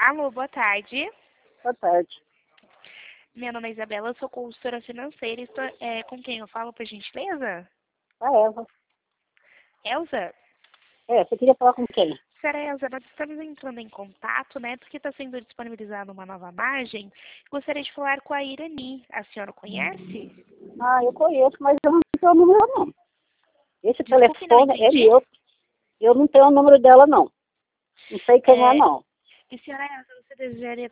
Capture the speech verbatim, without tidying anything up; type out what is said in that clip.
Alô, boa tarde. Boa tarde. Meu nome é Isabela, eu sou consultora financeira. Estou, é, com quem eu falo, por gentileza? A Eva. Elza? É, você queria falar com quem? Senhora Elza, nós estamos entrando em contato, né, porque está sendo disponibilizada uma nova margem. Gostaria de falar com a Irani. A senhora conhece? Ah, eu conheço, mas eu não tenho o número, não. Esse Desculpe, não telefone é entendi. meu. Eu não tenho o número dela, não. Não sei quem é, É, não. e senhora Elza, você desejaria